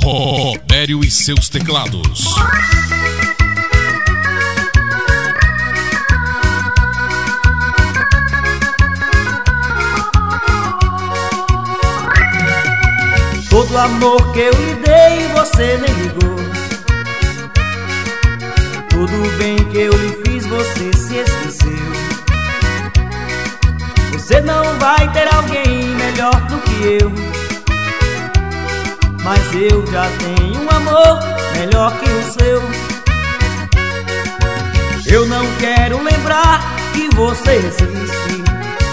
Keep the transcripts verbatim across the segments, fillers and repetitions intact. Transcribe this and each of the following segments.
Robério e seus teclados. Todo amor que eu lhe dei, você nem ligou. Tudo bem que eu lhe fiz, você se esqueceu. Você não vai ter alguém melhor do que eu, mas eu já tenho um amor melhor que o seu. Eu não quero lembrar que você existe.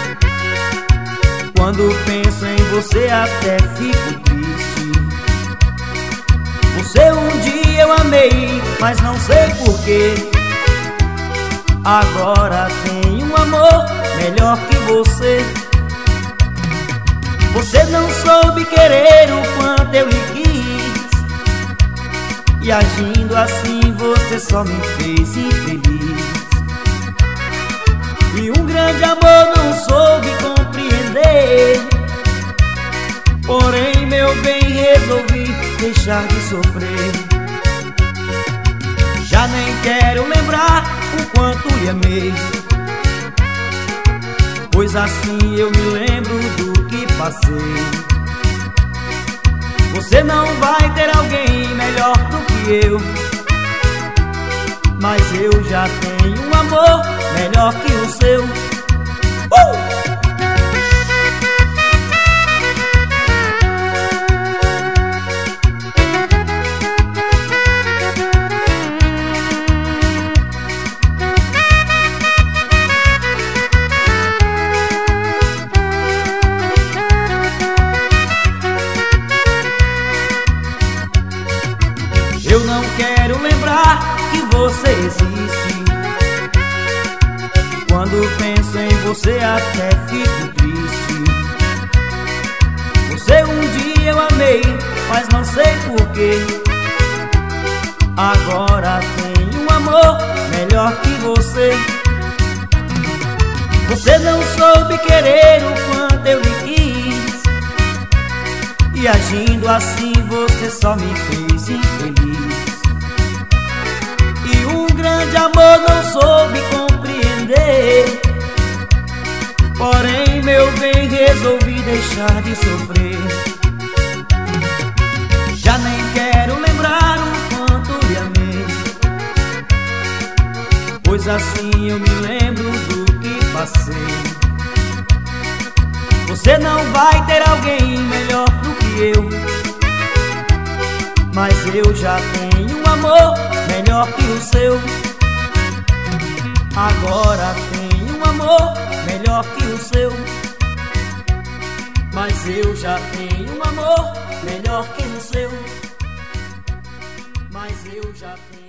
Quando penso em você até fico triste. Você um dia eu amei, mas não sei porquê. Agora tenho um amor melhor que você. Você não soube querer o quanto eu lhe quis, e agindo assim você só me fez infeliz. E um grande amor não soube compreender. Porém, meu bem, resolvi deixar de sofrer. Já nem quero lembrar o quanto lhe amei, pois assim eu me lembro do que passei. Você não vai ter alguém melhor do que eu, mas eu já tenho um amor melhor que o seu. uh! Eu não quero lembrar que você existe. Quando penso em você até fico triste. Você um dia eu amei, mas não sei porquê. Agora tenho um amor melhor que você. Você não soube querer o quanto eu lhe quis, e agindo assim você só me fez infeliz. E um grande amor não soube compreender. Porém, meu bem, resolvi deixar de sofrer. Já nem quero lembrar o quanto lhe amei, pois assim eu me lembro do que passei. Você não vai ter alguém melhor do que eu, mas eu já tenho um amor melhor que o seu. Agora tenho um amor melhor que o seu, mas eu já tenho um amor melhor que o seu. Mas eu já tenho